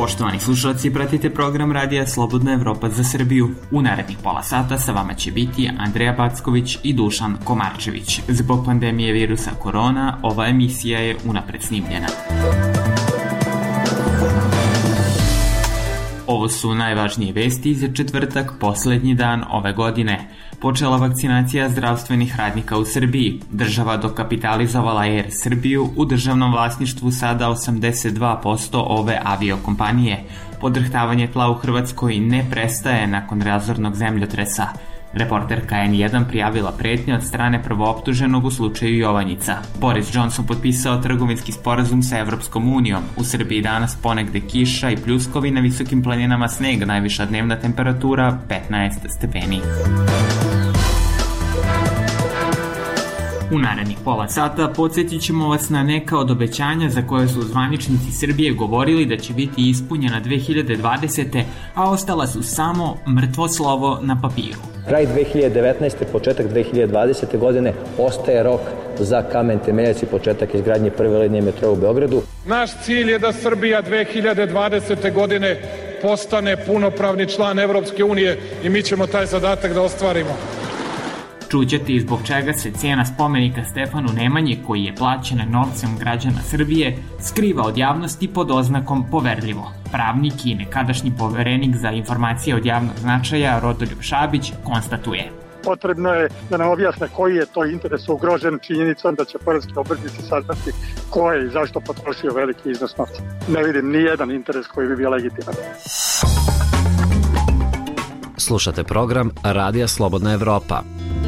Poštovani slušalci, pratite program Radija Slobodna Evropa za Srbiju. U narednih pola sata sa vama će biti Andreja Backović i Dušan Komarčević. Zbog pandemije virusa korona, ova emisija je unapred snimljena. Ovo su najvažnije vesti za četvrtak, poslednji dan ove godine. Počela vakcinacija zdravstvenih radnika u Srbiji. Država dokapitalizovala Air Srbiju, u državnom vlasništvu sada 82% ove aviokompanije. Podrhtavanje tla u Hrvatskoj ne prestaje nakon razornog zemljotresa. Reporterka N1 prijavila pretnje od strane prvooptuženog u slučaju Jovanjica. Boris Johnson potpisao trgovinski sporazum sa Evropskom unijom. U Srbiji danas ponegde kiša i pljuskovi, na visokim planinama sneg, najviša dnevna temperatura 15 stepeni. U narednih pola sata podsjetit ćemo vas na neka od obećanja za koje su zvaničnici Srbije govorili da će biti ispunjena 2020. a ostala su samo mrtvo slovo na papiru. Kraj 2019. početak 2020. godine ostaje rok za kamen temeljac i početak izgradnje prve linije metroa u Beogradu. Naš cilj je da Srbija 2020. godine postane punopravni član Evropske unije i mi ćemo taj zadatak da ostvarimo. Čućete i zbog čega se cijena spomenika Stefanu Nemanji, koji je plaćena novcem građana Srbije, skriva od javnosti pod oznakom poverljivo. Pravnik i nekadašnji poverenik za informacije od javnog značaja Rodoljub Šabić konstatuje. Potrebno je da nam objasne koji je to interes ugrožen činjenicom da će poreski obveznici saznati ko je i zašto potrošio veliki iznos novca. Ne vidim ni jedan interes koji bi bio legitiman. Slušate program Radija Slobodna Evropa.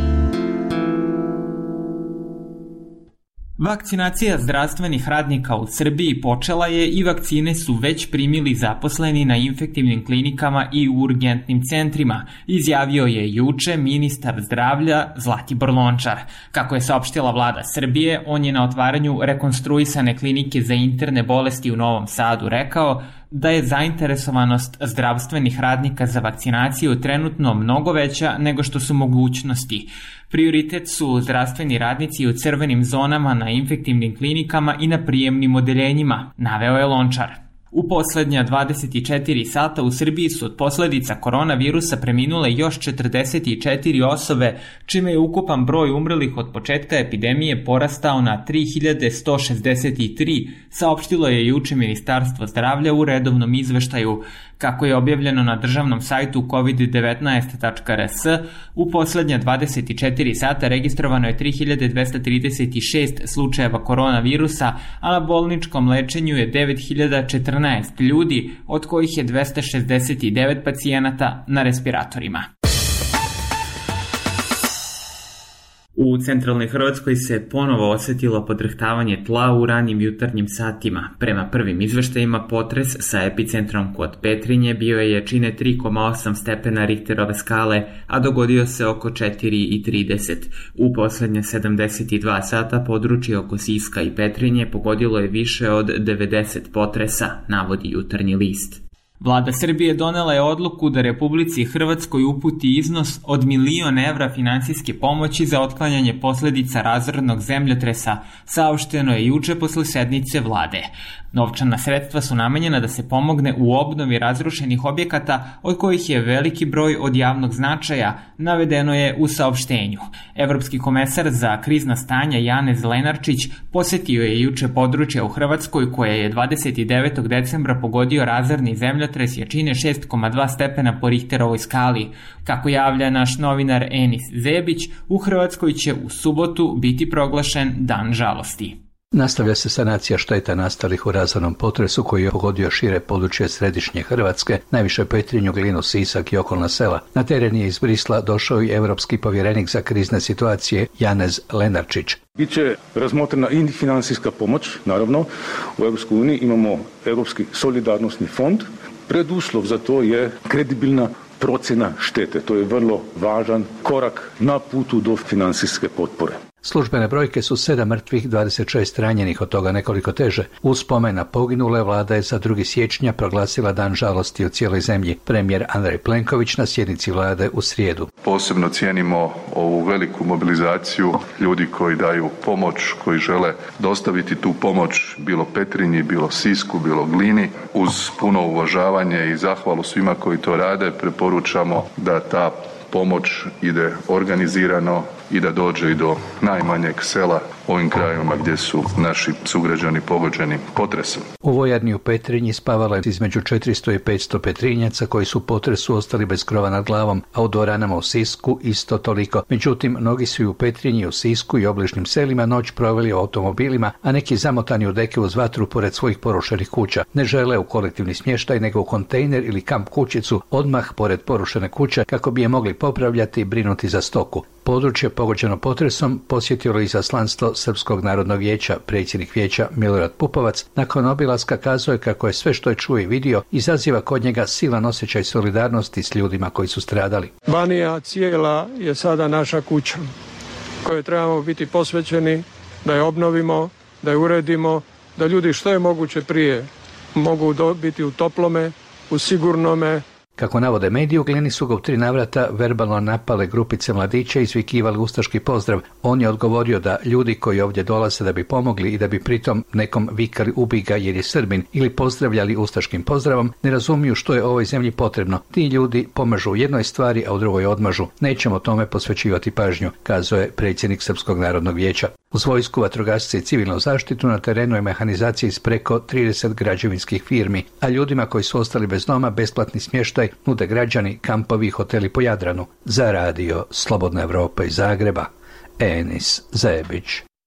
Vakcinacija zdravstvenih radnika u Srbiji počela je i vakcine su već primili zaposleni na infektivnim klinikama i u urgentnim centrima, izjavio je juče ministar zdravlja Zlatibor Lončar. Kako je saopštila vlada Srbije, on je na otvaranju rekonstruisane klinike za interne bolesti u Novom Sadu rekao da je zainteresovanost zdravstvenih radnika za vakcinaciju trenutno mnogo veća nego što su mogućnosti. Prioritet su zdravstveni radnici u crvenim zonama na infektivnim klinikama i na prijemnim odeljenjima, naveo je Lončar. U poslednja 24 sata u Srbiji su od posledica koronavirusa preminule još 44 osobe, čime je ukupan broj umrlih od početka epidemije porastao na 3163, saopštilo je juče Ministarstvo zdravlja u redovnom izveštaju. Kako je objavljeno na državnom sajtu covid19.rs, u poslednja 24 sata registrovano je 3236 slučajeva koronavirusa, a na bolničkom lečenju je 9014 ljudi, od kojih je 269 pacijenata na respiratorima. U centralnoj Hrvatskoj se ponovo osetilo podrhtavanje tla u ranim jutarnjim satima. Prema prvim izveštajima, potres sa epicentrom kod Petrinje bio je jačine 3,8 stepena Richterove skale, a dogodio se oko 4,30. U poslednje 72 sata područje oko Siska i Petrinje pogodilo je više od 90 potresa, navodi Jutarnji list. Vlada Srbije donela je odluku da Republici Hrvatskoj uputi iznos od 1.000.000 evra finansijske pomoći za otklanjanje posledica razornog zemljotresa, saopšteno je juče posle sednice vlade. Novčana sredstva su namenjena da se pomogne u obnovi razrušenih objekata, od kojih je veliki broj od javnog značaja, navedeno je u saopštenju. Evropski komesar za krizna stanja Janez Lenarčić posetio je juče područje u Hrvatskoj koje je 29. decembra pogodio razorni zemljotres jačine 6,2 stepena po Richterovoj skali. Kako javlja naš novinar Enis Zebić, u Hrvatskoj će u subotu biti proglašen Dan žalosti. Nastavlja se sanacija šteta nastalih u razornom potresu koji je pogodio šire područje središnje Hrvatske, najviše Petrinju, Glinu, Sisak i okolna sela. Na teren je iz Brisla došao i evropski povjerenik za krizne situacije Janez Lenarčić. Biće razmotrena i financijska pomoć, naravno. U EU imamo Europski solidarnosni fond. Preduslov za to je kredibilna procjena štete. To je vrlo važan korak na putu do financijske potpore. Službene brojke su 7 mrtvih, 26 ranjenih, od toga nekoliko teže. Uz spomen na poginule, vlada je za 2. siječnja proglasila dan žalosti u cijeloj zemlji. Premijer Andrej Plenković na sjednici vlade u srijedu. Posebno cijenimo ovu veliku mobilizaciju ljudi koji daju pomoć, koji žele dostaviti tu pomoć bilo Petrinji, bilo Sisku, bilo Glini. Uz puno uvažavanje i zahvalu svima koji to rade, preporučamo da ta pomoć ide organizirano i da dođe i do najmanjeg sela u ovim krajevima gdje su naši sugrađani pogođeni potresom. U vojarni u Petrinji spavalo je između 400 i 500 Petrinjaca koji su u potresu ostali bez krova nad glavom, a u dvoranama u Sisku isto toliko. Međutim, mnogi su i u Petrinji, u Sisku i obližnjim selima noć proveli u automobilima, a neki zamotani u deke uz vatru pored svojih porušenih kuća. Ne žele u kolektivni smještaj, nego u kontejner ili kamp kućicu odmah pored porušene kuće kako bi je mogli popravljati i brinuti za stoku. Područje pogođeno potresom posjetilo izaslanstvo Srpskog narodnog vijeća. Predsjednik vijeća Milorad Pupovac nakon obilaska kazao je kako je sve što je čuo i vidio izaziva kod njega silan osjećaj solidarnosti s ljudima koji su stradali. Banija cijela je sada naša kuća kojoj trebamo biti posvećeni, da je obnovimo, da je uredimo, da ljudi što je moguće prije mogu biti u toplome, u sigurnome. Kako navode mediji, u Glini su ga u 3 navrata verbalno napale grupice mladića i izvikivali ustaški pozdrav. On je odgovorio da ljudi koji ovdje dolaze da bi pomogli i da bi pritom nekom vikali ubij ga jer je Srbin ili pozdravljali ustaškim pozdravom, ne razumiju što je ovoj zemlji potrebno. Ti ljudi pomažu u jednoj stvari, a u drugoj odmažu. Nećemo tome posvećivati pažnju, kazao je predsjednik Srpskog narodnog vijeća. Uz vojsku, vatrogasce i civilnu zaštitu na terenu je mehanizacija iz preko 30 građevinskih firmi, a ljudima koji su ostali bez doma besplatni smještaj nude građani, kampovi i hoteli po Jadranu. Za radio Slobodna Evropa iz Zagreba, Enis Zajebić.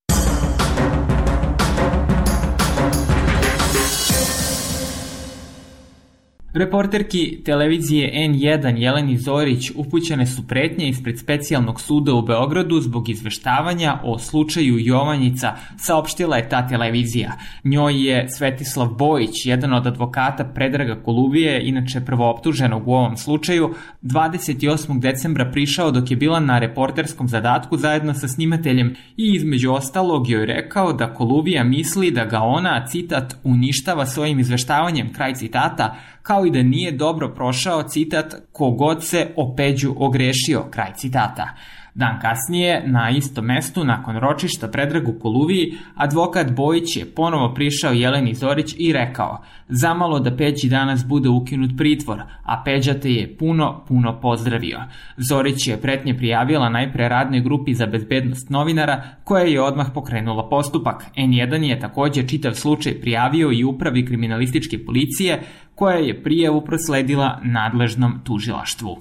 Reporterki televizije N1 Jeleni Zorić upućene su pretnje ispred specijalnog suda u Beogradu zbog izveštavanja o slučaju Jovanjica, saopštila je ta televizija. Njoj je Svetislav Bojić, jedan od advokata Predraga Koluvije, inače prvooptuženog u ovom slučaju, 28. decembra prišao dok je bila na reporterskom zadatku zajedno sa snimateljem i između ostalog joj rekao da Koluvija misli da ga ona, citat, uništava svojim izveštavanjem, kraj citata, kao i da nije dobro prošao, citat, kogod se o Peđu ogrešio, kraj citata. Dan kasnije, na istom mestu, nakon ročišta Predragu Koluviji, advokat Bojić je ponovo prišao Jeleni Zorić i rekao: zamalo da Peđi danas bude ukinut pritvor, a Peđa te je puno pozdravio. Zorić je pretnje prijavila najpre radnoj grupi za bezbednost novinara, koja je odmah pokrenula postupak. N1 je također čitav slučaj prijavio i upravi kriminalističke policije, koja je prijavu prosledila nadležnom tužilaštvu.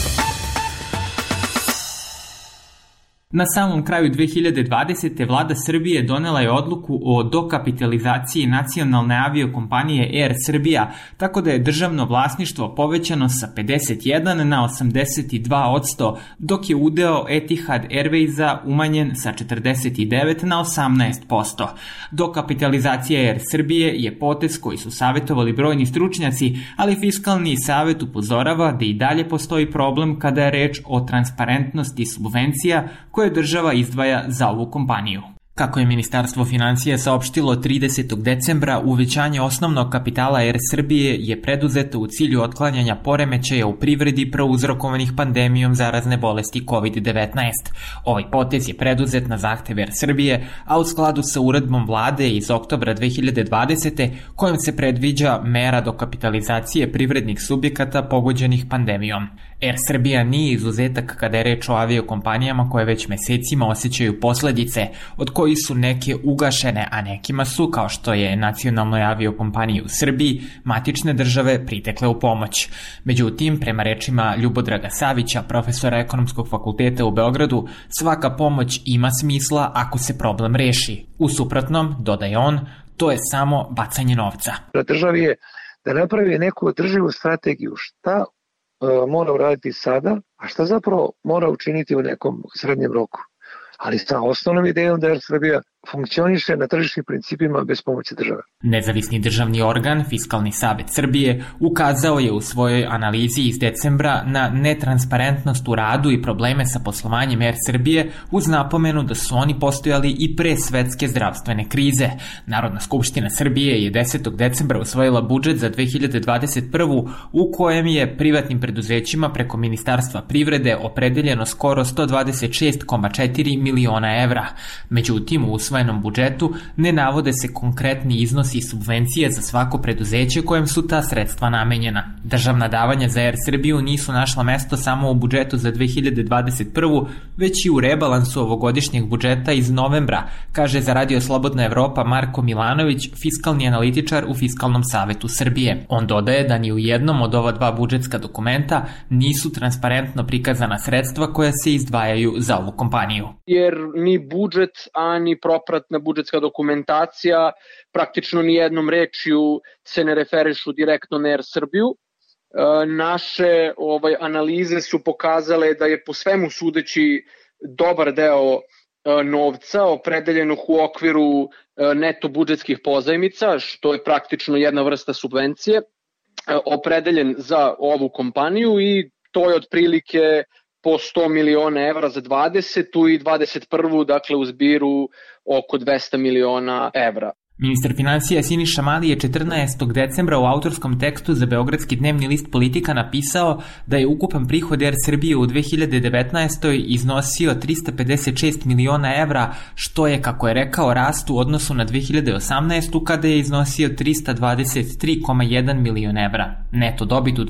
Na samom kraju 2020. vlada Srbije donela je odluku o dokapitalizaciji nacionalne aviokompanije Air Srbija, tako da je državno vlasništvo povećano sa 51 na 82%, dok je udeo Etihad Airwaysa umanjen sa 49 na 18%. Dokapitalizacija Air Srbije je potez koji su savjetovali brojni stručnjaci, ali Fiskalni savet upozorava da i dalje postoji problem kada je reč o transparentnosti subvencija koje država izdvaja za ovu kompaniju. Kako je Ministarstvo financija saopštilo 30. decembra, uvećanje osnovnog kapitala Air Srbije je preduzeto u cilju otklanjanja poremećaja u privredi prouzrokovanih pandemijom zarazne bolesti COVID-19. Ovaj potez je preduzet na zahtev Air Srbije, a u skladu sa uredbom vlade iz oktobra 2020. kojom se predviđa mera dokapitalizacije privrednih subjekata pogođenih pandemijom. Air Srbija nije izuzetak kada je reč o aviokompanijama koje već mesecima osjećaju posledice, od kojih su neke ugašene, a nekima su, kao što je nacionalnoj aviokompaniji u Srbiji, matične države pritekle u pomoć. Međutim, prema rečima Ljubodraga Savića, profesora Ekonomskog fakulteta u Beogradu, svaka pomoć ima smisla ako se problem reši. U suprotnom, dodaje on, to je samo bacanje novca. Državi je da napravi neku održivu strategiju, šta mora uraditi sada, a šta zapravo mora učiniti u nekom srednjem roku. Ali sa osnovnom idejom da Air Srbija funkcioniše na tržišnim principima bez pomoći države. Nezavisni državni organ, Fiskalni savet Srbije, ukazao je u svojoj analizi iz decembra na netransparentnost u radu i probleme sa poslovanjem Air Srbije, uz napomenu da su oni postojali i pre svetske zdravstvene krize. Narodna skupština Srbije je 10. decembra usvojila budžet za 2021. u kojem je privatnim preduzećima preko Ministarstva privrede opredeljeno skoro 126,4 miliona evra. Međutim, u usvojenom budžetu ne navode se konkretni iznosi i subvencije za svako preduzeće kojem su ta sredstva namenjena. Državna davanja za Air Srbiju nisu našla mesto samo u budžetu za 2021. već i u rebalansu ovogodišnjeg budžeta iz novembra, kaže za Radio Slobodna Evropa Marko Milanović, fiskalni analitičar u Fiskalnom savetu Srbije. On dodaje da ni u jednom od ova dva budžetska dokumenta nisu transparentno prikazana sredstva koja se izdvajaju za ovu kompaniju. Jer ni budžet, ani propratna budžetska dokumentacija praktično ni jednom rečju se ne referišu direktno na Air Srbiju. Naše analize su pokazale da je po svemu sudeći dobar deo novca opredeljenog u okviru neto budžetskih pozajmica, što je praktično jedna vrsta subvencije, opredeljen za ovu kompaniju i to je otprilike po 100 miliona evra za 20. i 21. dakle u zbiru oko 200 miliona evra. Ministar financija Siniša Mali je 14. decembra u autorskom tekstu za beogradski dnevni list Politika napisao da je ukupan prihod Air Srbije u 2019. iznosio 356 miliona evra, što je, kako je rekao, rast u odnosu na 2018. kada je iznosio 323,1 milion evra. Neto dobit u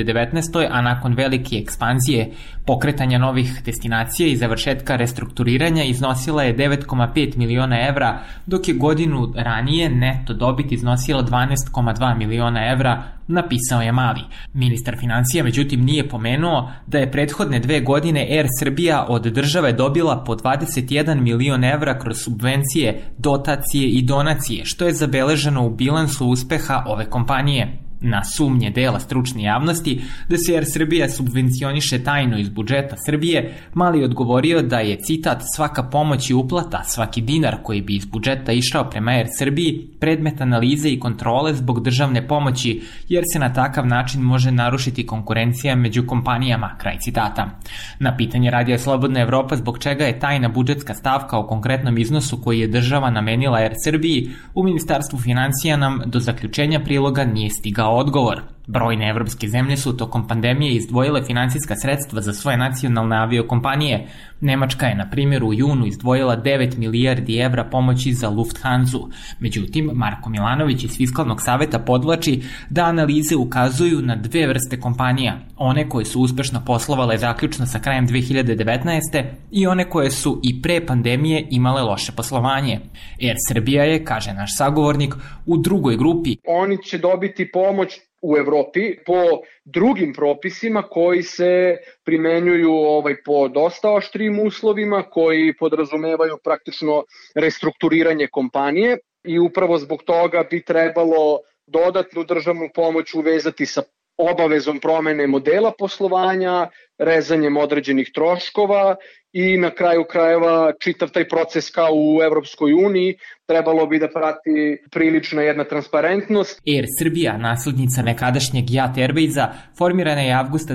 2019. a nakon velike ekspanzije, pokretanja novih destinacija i završetka restrukturiranja iznosila je 9,5 miliona evra, dok je godinu ranije neto dobit iznosila 12,2 miliona evra, napisao je Mali. Ministar financija međutim nije pomenuo da je prethodne 2 godine Air Srbija od države dobila po 21 milion evra kroz subvencije, dotacije i donacije, što je zabeleženo u bilansu uspeha ove kompanije. Na sumnje dela stručne javnosti da se Air Srbija subvencioniše tajno iz budžeta Srbije, Mali odgovorio da je, citat, svaka pomoć i uplata, svaki dinar koji bi iz budžeta išao prema Air Srbiji predmet analize i kontrole zbog državne pomoći, jer se na takav način može narušiti konkurencija među kompanijama, kraj citata. Na pitanje Radija Slobodna Evropa zbog čega je tajna budžetska stavka o konkretnom iznosu koji je država namenila Air Srbiji, u Ministarstvu financija nam do zaključenja priloga nije stigao odgovor. Brojne evropske zemlje su tokom pandemije izdvojile finansijska sredstva za svoje nacionalne aviokompanije. Nemačka je, na primjer, u junu izdvojila 9 milijardi evra pomoći za Lufthansa. Međutim, Marko Milanović iz Fiskalnog saveta podvlači da analize ukazuju na 2 vrste kompanija. One koje su uspešno poslovale zaključno sa krajem 2019. i one koje su i pre pandemije imale loše poslovanje. Air Srbija je, kaže naš sagovornik, u drugoj grupi. Oni će dobiti pomoć u Evropi po drugim propisima koji se primenjuju po dosta oštrijim uslovima, koji podrazumevaju praktično restrukturiranje kompanije i upravo zbog toga bi trebalo dodatnu državnu pomoć uvezati sa obavezom promene modela poslovanja, rezanjem određenih troškova i na kraju krajeva čitav taj proces kao u Evropskoj uniji trebalo bi da prati prilična jedna transparentnost. Air Srbija, naslednica nekadašnjeg JAT Airwaysa, formirana je avgusta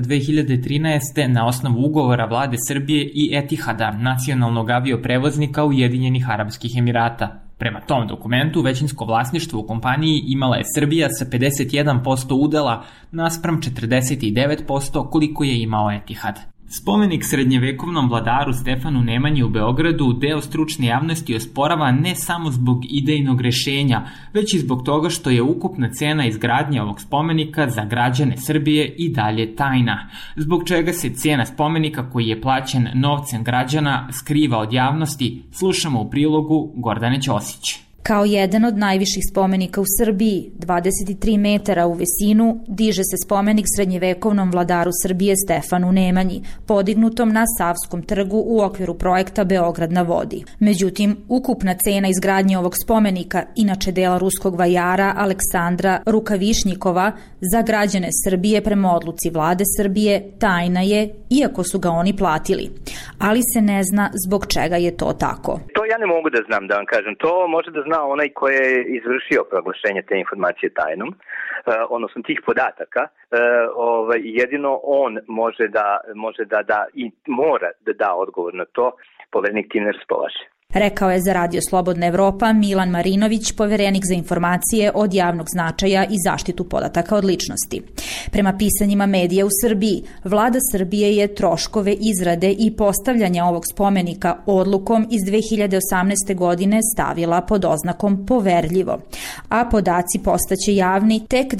2013. na osnovu ugovora vlade Srbije i Etihada, nacionalnog avioprevoznika Ujedinjenih Arapskih Emirata. Prema tom dokumentu, većinsko vlasništvo u kompaniji imala je Srbija sa 51% udela naspram 49% koliko je imao Etihad. Spomenik srednjevekovnom vladaru Stefanu Nemanji u Beogradu deo stručne javnosti osporava ne samo zbog idejnog rešenja, već i zbog toga što je ukupna cena izgradnje ovog spomenika za građane Srbije i dalje tajna, zbog čega se cena spomenika koji je plaćen novcem građana skriva od javnosti, slušamo u prilogu Gordane Ćosić. Kao jedan od najviših spomenika u Srbiji, 23 metara u visinu, diže se spomenik srednjevekovnom vladaru Srbije Stefanu Nemanji, podignutom na Savskom trgu u okviru projekta Beograd na vodi. Međutim, ukupna cena izgradnje ovog spomenika, inače dela ruskog vajara Aleksandra Rukavišnjikova, za građane Srbije prema odluci vlade Srbije tajna je, iako su ga oni platili. ali se ne zna zbog čega je to tako. To ja ne mogu da znam, da vam kažem. To može da zna onaj ko je izvršio proglašenje te informacije tajnom, odnosno tih podataka. Jedino on može da da i mora da da odgovor na to. Poverenik time ne raspolaže. Rekao je za Radio Slobodna Evropa Milan Marinović, poverenik za informacije od javnog značaja i zaštitu podataka od ličnosti. Prema pisanjima medija u Srbiji, vlada Srbije je troškove izrade i postavljanja ovog spomenika odlukom iz 2018. godine stavila pod oznakom poverljivo, a podaci postaće javni tek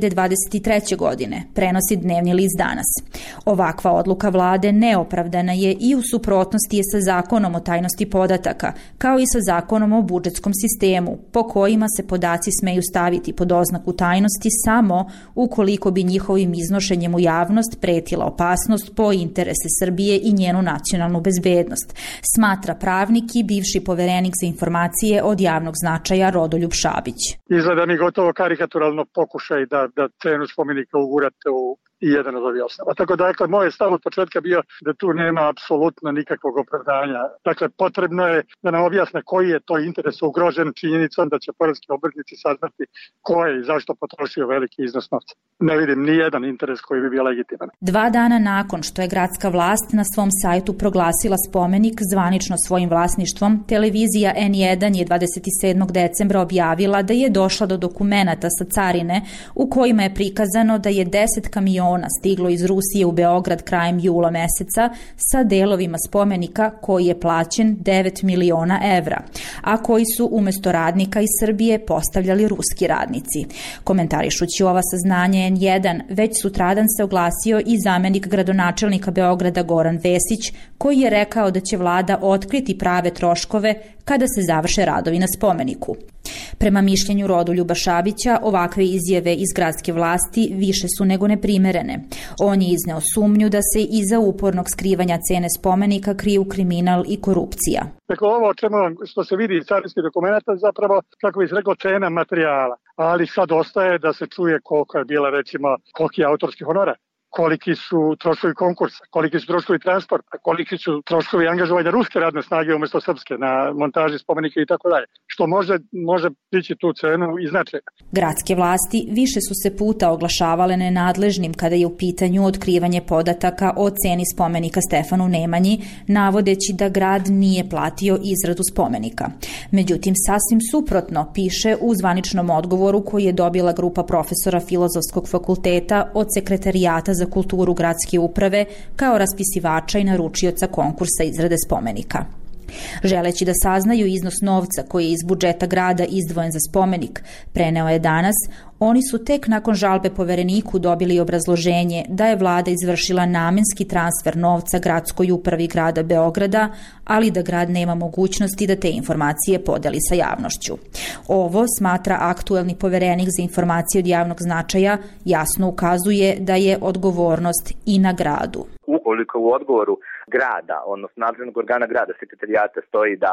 2023. godine, prenosi dnevni list Danas. Ovakva odluka vlade neopravdana je i u suprotnosti je sa zakonom o tajnosti podataka, kao i sa zakonom o budžetskom sistemu, po kojima se podaci smeju staviti pod oznaku tajnosti samo ukoliko bi njihovim iznošenjem u javnost pretila opasnost po interese Srbije i njenu nacionalnu bezbednost, smatra pravnik i bivši poverenik za informacije od javnog značaja Rodoljub Šabić. Izgleda mi gotovo karikaturalno pokušaj da cenu spomenika ugurate u i jedan od ovih osnova. Tako da, moj stav od početka bio da tu nema apsolutno nikakvog opravdanja. Dakle, potrebno je da nam objasne koji je to interes ugrožen činjenicom da će poreski obveznici saznati ko je i zašto potrošio veliki iznos novca. Ne vidim ni jedan interes koji bi bio legitiman. 2 dana nakon što je gradska vlast na svom sajtu proglasila spomenik zvanično svojim vlasništvom, televizija N1 je 27. decembra objavila da je došla do dokumenata sa carine u kojima je prikazano da je 10 kamiona stiglo iz Rusije u Beograd krajem jula meseca sa delovima spomenika koji je plaćen 9 miliona evra, a koji su umesto radnika iz Srbije postavljali ruski radnici. Komentarišući ova saznanja N1, već sutradan se oglasio i zamenik gradonačelnika Beograda Goran Vesić, koji je rekao da će vlada otkriti prave troškove kada se završe radovi na spomeniku. Prema mišljenju Rodoljuba Šabića, ovakve izjave iz gradske vlasti više su nego neprimerene. On je izneo sumnju da se iza upornog skrivanja cene spomenika kriju kriminal i korupcija. Dakle, ovo što se vidi iz carinskih dokumenta zapravo, kako bi se reklo, cena materijala. Ali sad ostaje da se čuje koliko je bila, recimo, koliki je autorski honorar, koliki su troškovi konkursa, koliki su troškovi transporta, koliki su troškovi angažovanja ruske radne snage umjesto srpske na montaži spomenika i tako dalje, što može dići tu cenu i značaj. Gradske vlasti više su se puta oglašavale nenadležnim kada je u pitanju otkrivanje podataka o ceni spomenika Stefanu Nemanji, navodeći da grad nije platio izradu spomenika. Međutim, sasvim suprotno piše u zvaničnom odgovoru koji je dobila grupa profesora Filozofskog fakulteta od Sekretarijata za kulturu gradske uprave kao raspisivača i naručioca konkursa izrade spomenika. Želeći da saznaju iznos novca koji je iz budžeta grada izdvojen za spomenik, preneo je Danas, oni su tek nakon žalbe povereniku dobili obrazloženje da je vlada izvršila namenski transfer novca gradskoj upravi grada Beograda, ali da grad nema mogućnosti da te informacije podeli sa javnošću. Ovo, smatra aktuelni poverenik za informacije od javnog značaja, jasno ukazuje da je odgovornost i na gradu. Ukoliko u odgovoru grada, odnosno nadležnog organa grada, sekretarijata, stoji da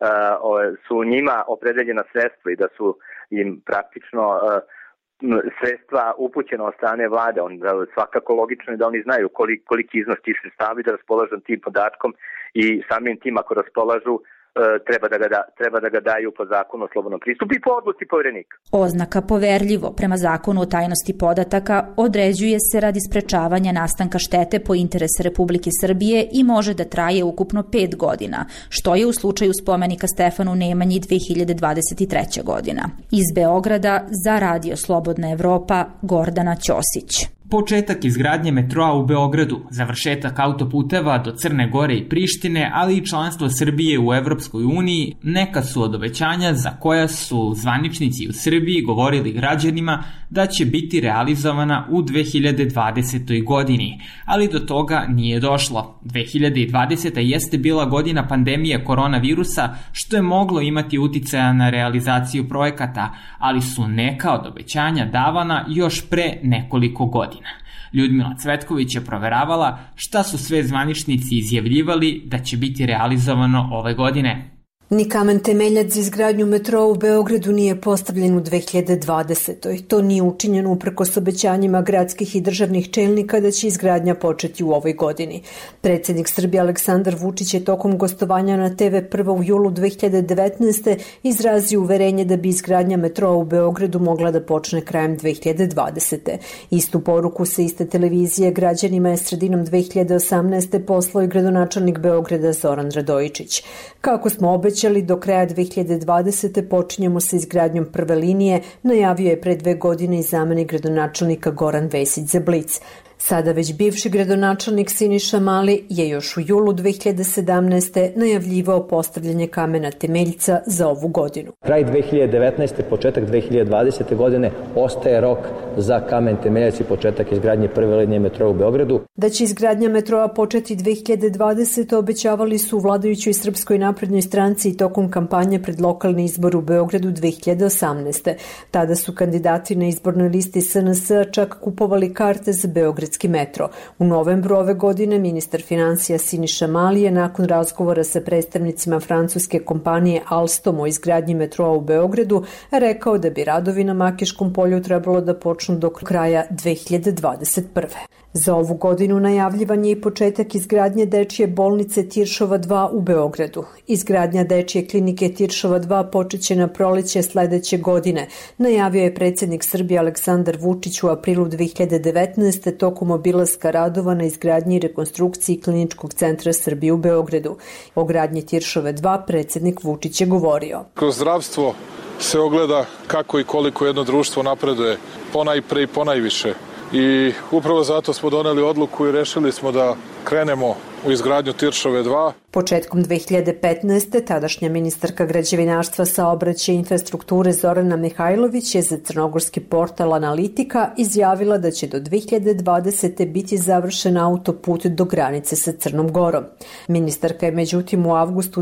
su njima opredeljena sredstva i da su im praktično sredstva upućena od strane vlade, svakako logično je da oni znaju koliki iznos tih sredstava i da raspolažu tim podatkom i samim tim ako raspolažu treba da ga daju po zakonu o slobodnom pristupu i po odluci poverenika. Oznaka poverljivo prema zakonu o tajnosti podataka određuje se radi sprečavanja nastanka štete po interese Republike Srbije i može da traje ukupno 5 godina, što je u slučaju spomenika Stefanu Nemanji 2023. godina. Iz Beograda za Radio Slobodna Evropa, Gordana Ćosić. Početak izgradnje metroa u Beogradu, završetak autoputeva do Crne Gore i Prištine, ali i članstvo Srbije u Evropskoj uniji neka su od obećanja za koja su zvaničnici u Srbiji govorili građanima da će biti realizovana u 2020. godini, ali do toga nije došlo. 2020. jeste bila godina pandemije koronavirusa, što je moglo imati uticaja na realizaciju projekata, ali su neka od obećanja davana još pre nekoliko godina. Ljudmila Cvetković je proveravala šta su sve zvaničnici izjavljivali da će biti realizovano ove godine. Ni kamen temeljac za izgradnju metroa u Beogradu nije postavljen u 2020. To nije učinjeno uprkos obećanjima gradskih i državnih čelnika da će izgradnja početi u ovoj godini. Predsjednik Srbije Aleksandar Vučić je tokom gostovanja na TV Prva u julu 2019. izrazio uverenje da bi izgradnja metroa u Beogradu mogla da počne krajem 2020. Istu poruku sa iste televizije građanima je sredinom 2018. poslao i gradonačelnik Beograda Zoran Radojičić. Kako smo obećali, do kraja 2020. počinjemo sa izgradnjom prve linije, najavio je pre 2 godine i zamenik gradonačelnika Goran Vesić za Blic. Sada već bivši gradonačelnik Siniša Mali je još u julu 2017. najavljivao postavljanje kamena temeljca za ovu godinu. Kraj 2019. početak 2020. godine ostaje rok za kamen temeljac i početak izgradnje prve linije metroa u Beogradu. Da će izgradnja metroa početi 2020. obećavali su u vladajućoj Srpskoj naprednoj stranci i tokom kampanje pred lokalni izbor u Beogradu 2018. Tada su kandidati na izbornoj listi SNS čak kupovali karte za Beogradski metro. U novembru ove godine ministar financija Siniša Mali je nakon razgovora sa predstavnicima francuske kompanije Alstom o izgradnji metroa u Beogradu rekao da bi radovi na Makiškom polju trebalo da počnu do kraja 2021. Za ovu godinu najavljivan je i početak izgradnje dečije bolnice Tiršova 2 u Beogradu. Izgradnja dečije klinike Tiršova 2 počeće na proleće sledeće godine, najavio je predsjednik Srbije Aleksandar Vučić u aprilu 2019. tokom obilaska radova na izgradnji i rekonstrukciji Kliničkog centra Srbije u Beogradu. O gradnji Tiršove 2 predsjednik Vučić je govorio. Kroz zdravstvo se ogleda kako i koliko jedno društvo napreduje, ponajpre i ponajviše. I upravo zato smo doneli odluku i rešili smo da krenemo u izgradnju Tiršove 2. Početkom 2015. tadašnja ministarka građevinarstva, saobraćaja i infrastrukture Zorana Mihajlović je za crnogorski portal Analitika izjavila da će do 2020. biti završen autoput do granice sa Crnom Gorom. Ministarka je međutim u avgustu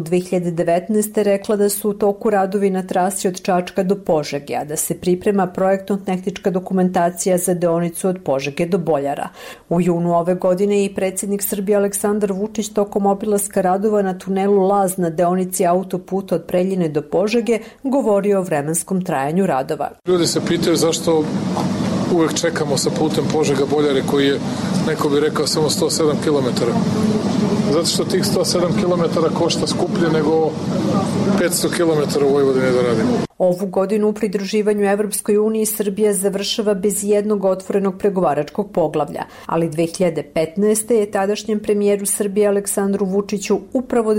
2019. rekla da su u toku radovi na trasi od Čačka do Požege, a da se priprema projektno-tehnička dokumentacija za deonicu od Požege do Boljara. U junu ove godine i predsjednik Srbije Aleksandar Vučić tokom obilaska radova na tunelu Laz na deonici autoputa od Preljine do Požege govorio o vremenskom trajanju radova. Ljudi se pitaju zašto uvek čekamo sa putem Požega-Boljare koji je, neko bi rekao, samo 107 km. Zato što tih 107 km košta skuplje nego 500 km u Vojvodini da radimo. Ovu godinu u pridruživanju Evropskoj uniji Srbija završava bez jednog otvorenog pregovaračkog poglavlja, ali 2015. je tadašnjem premijeru Srbije Aleksandru Vučiću upravo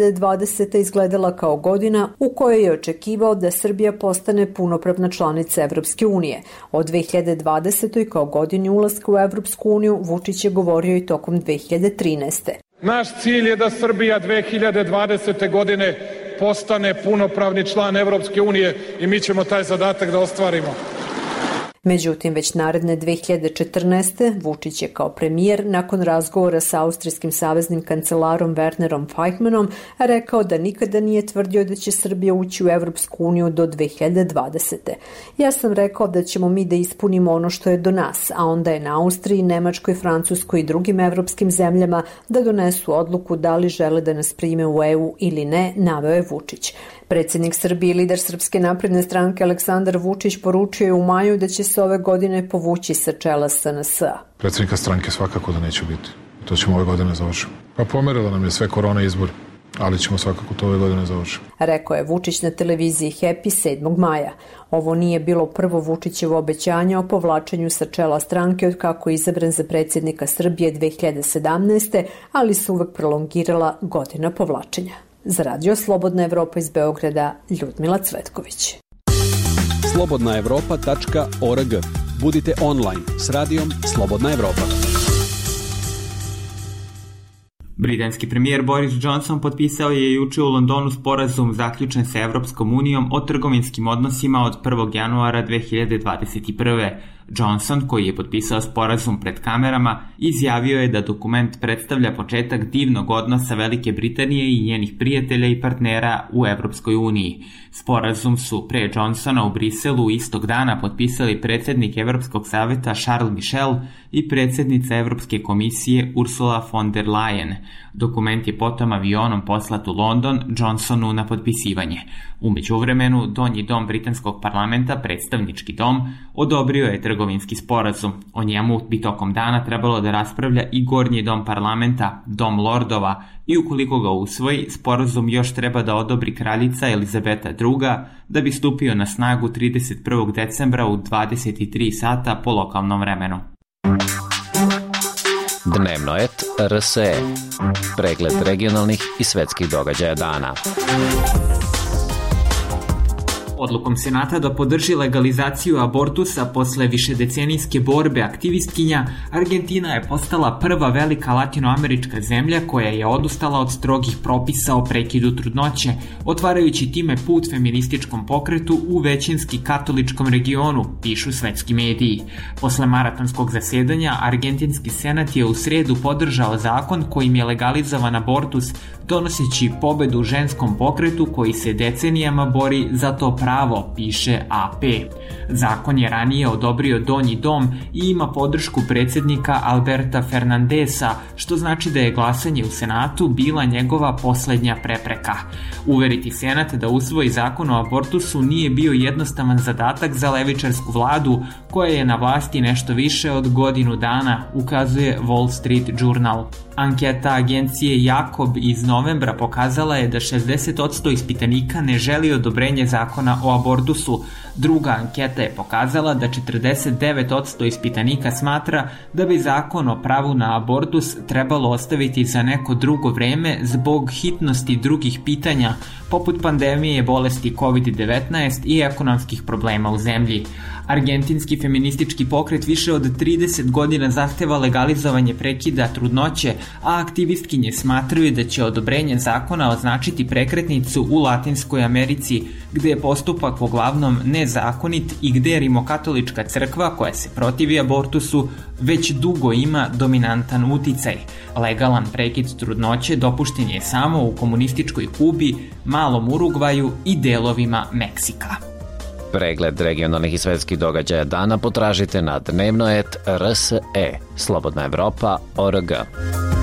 2020. izgledala kao godina u kojoj je očekivao da Srbija postane punopravna članica Evropske unije. O 2020. kao godini ulaska u Evropsku uniju Vučić je govorio i tokom 2013. Naš cilj je da Srbija 2020. godine postane punopravni član Evropske unije i mi ćemo taj zadatak da ostvarimo. Međutim, već naredne 2014. Vučić je kao premijer nakon razgovora sa austrijskim saveznim kancelarom Wernerom Feichmannom rekao da nikada nije tvrdio da će Srbija ući u Evropsku uniju do 2020. Ja sam rekao da ćemo mi da ispunimo ono što je do nas, a onda je na Austriji, Nemačkoj, Francuskoj i drugim evropskim zemljama da donesu odluku da li žele da nas prime u EU ili ne, naveo je Vučić. Predsjednik Srbije i lider Srpske napredne stranke Aleksandar Vučić poručio je u maju da će se ove godine povući sa čela SNS-a. Predsjednika stranke svakako da neće biti. To ćemo ove godine završiti. Pa pomerilo nam je sve korona izbor, ali ćemo svakako to ove godine završiti. Rekao je Vučić na televiziji Happy 7. maja. Ovo nije bilo prvo Vučićevo obećanje o povlačenju sa čela stranke od kako je izabran za predsjednika Srbije 2017. ali se uvek prolongirala godina povlačenja. Za radio Slobodna Evropa iz Beograda, Ljudmila Cvetković. slobodnaevropa.org. Budite online s radijom Slobodna Evropa. Britanski premijer Boris Johnson potpisao je juče u Londonu sporazum zaključen sa Evropskom unijom o trgovinskim odnosima od 1. januara 2021. Johnson, koji je potpisao sporazum pred kamerama, izjavio je da dokument predstavlja početak divnog odnosa Velike Britanije i njenih prijatelja i partnera u Evropskoj uniji. Sporazum su pre Johnsona u Briselu istog dana potpisali predsjednik Evropskog saveta Charles Michel i predsjednica Evropske komisije Ursula von der Leyen. Dokument je potom avionom poslat u London Johnsonu na potpisivanje. U međuvremenu, Donji dom britanskog parlamenta, predstavnički dom, odobrio je trgovinski sporazum. O njemu bi tokom dana trebalo da raspravlja i Gornji dom parlamenta, Dom lordova, i ukoliko ga usvoji, sporazum još treba da odobri kraljica Elizabeta II da bi stupio na snagu 31. decembra u 23 sata po lokalnom vremenu. Dnevno et RSE. Pregled regionalnih i svetskih događaja dana. Odlukom Senata da podrži legalizaciju abortusa posle višedecenijske borbe aktivistkinja, Argentina je postala prva velika latinoamerička zemlja koja je odustala od strogih propisa o prekidu trudnoće, otvarajući time put feminističkom pokretu u većinski katoličkom regionu, pišu svetski mediji. Posle maratonskog zasedanja, Argentinski senat je u sredu podržao zakon kojim je legalizovan abortus, donoseći pobedu ženskom pokretu koji se decenijama bori za to pravo, piše AP. Zakon je ranije odobrio Donji dom i ima podršku predsjednika Alberta Fernandesa, što znači da je glasanje u Senatu bila njegova poslednja prepreka. Uveriti Senat da usvoji zakon o abortusu nije bio jednostavan zadatak za levičarsku vladu, koja je na vlasti nešto više od godinu dana, ukazuje Wall Street Journal. Anketa agencije Jakob iz novembra pokazala je da 60% ispitanika ne želi odobrenje zakona o abortusu. Druga anketa je pokazala da 49% ispitanika smatra da bi zakon o pravu na abortus trebalo ostaviti za neko drugo vreme zbog hitnosti drugih pitanja, poput pandemije bolesti COVID-19 i ekonomskih problema u zemlji. Argentinski feministički pokret više od 30 godina zahteva legalizovanje prekida trudnoće, a aktivistkinje smatraju da će odobrenje zakona označiti prekretnicu u Latinskoj Americi, gde je postupak uglavnom nezakonit i gde rimokatolička crkva, koja se protivi abortusu, već dugo ima dominantan uticaj. Legalan prekid trudnoće dopušten je samo u komunističkoj Kubi, malom Urugvaju i delovima Meksika. Pregled regionalnih i svetskih događaja dana potražite na dnevnoet.rse, Slobodna Evropa.org. –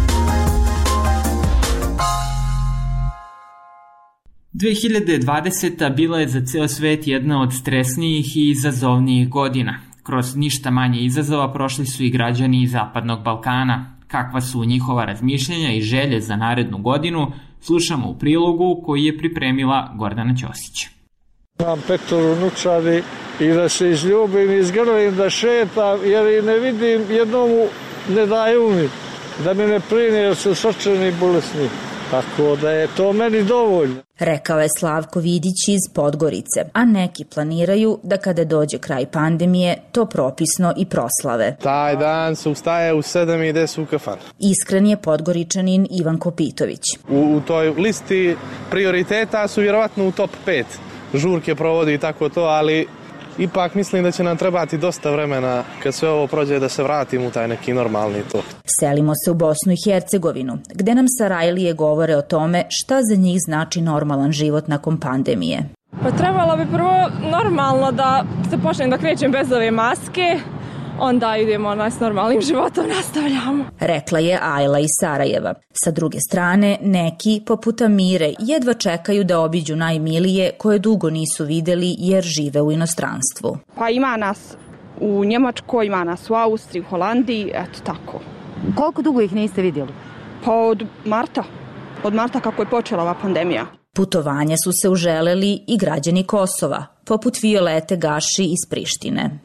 2020. bila je za ceo svet jedna od stresnijih i izazovnijih godina. Kroz ništa manje izazova prošli su i građani Zapadnog Balkana. Kakva su njihova razmišljanja i želje za narednu godinu, slušamo u prilogu koji je pripremila Gordana Ćosić. Imam petoro unučadi i da se izljubim i izgrlim, da šetam, jer i ne vidim, jednomu ne daju mi, da mi ne prine jer su srčani i bolesni. Tako da je to meni dovoljno. Rekao je Slavko Vidić iz Podgorice, a neki planiraju da kada dođe kraj pandemije to propisno i proslave. Taj dan se ustaje u 7 i ide se u kafan. Iskren je Podgoričanin Ivan Kopitović. U toj listi prioriteta su vjerovatno u top 5. Žurke provodi i tako to, ali ipak mislim da će nam trebati dosta vremena kad sve ovo prođe da se vratimo u taj neki normalni tok. Selimo se u Bosnu i Hercegovinu, gde nam Sarajlije govore o tome šta za njih znači normalan život nakon pandemije. Pa trebalo bi prvo normalno da se počnem da krećem bez ove maske, onda idemo s normalnim životom, nastavljamo. Rekla je Ajla iz Sarajeva. Sa druge strane, neki, poput Amire, jedva čekaju da obiđu najmilije koje dugo nisu videli jer žive u inostranstvu. Pa ima nas u Njemačkoj, ima nas u Austriji, u Holandiji, eto tako. Koliko dugo ih niste vidjeli? Pa od marta kako je počela ova pandemija. Putovanja su se uželeli i građani Kosova, poput Violete Gaši iz Prištine.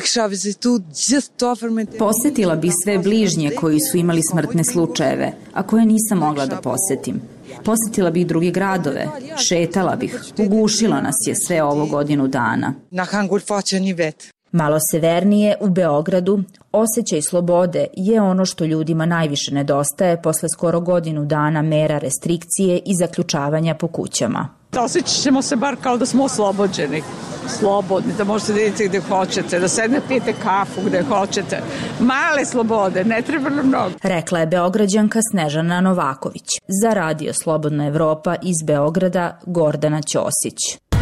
Posetila bih sve bližnje koji su imali smrtne slučajeve, a koje nisam mogla da posetim. Posetila bih druge gradove, šetala bih, ugušilo nas je sve ovo godinu dana. Malo severnije, u Beogradu, osjećaj slobode je ono što ljudima najviše nedostaje posle skoro godinu dana mera restrikcije i zaključavanja po kućama. Osjećat ćemo se bar kao da smo oslobođeni. slobodni, da možete da idete gde hoćete, da sedne pijete kafu gde hoćete. Male slobode, ne treba nam mnogo. Rekla je Beograđanka Snežana Novaković. Za Radio Slobodna Evropa iz Beograda Gordana Ćosić.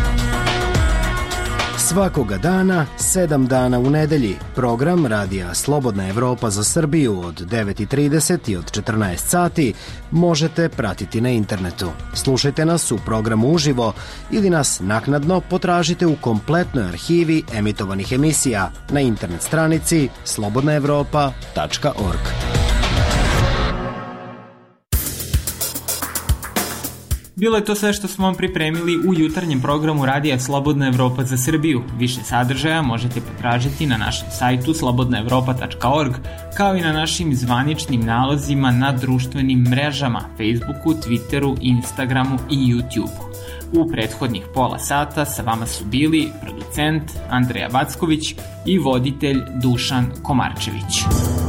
Svakoga dana, 7 dana u nedelji, program Radija Slobodna Evropa za Srbiju od 9:30 i od 14 sati možete pratiti na internetu. Slušajte nas u programu uživo ili nas naknadno potražite u kompletnoj arhivi emitovanih emisija na internet stranici slobodnaevropa.org. Bilo je to sve što smo vam pripremili u jutarnjem programu Radija Slobodna Evropa za Srbiju. Više sadržaja možete potražiti na našem sajtu slobodnaevropa.org, kao i na našim zvaničnim nalozima na društvenim mrežama Facebooku, Twitteru, Instagramu i YouTubeu. U prethodnih pola sata sa vama su bili producent Andreja Backović i voditelj Dušan Komarčević.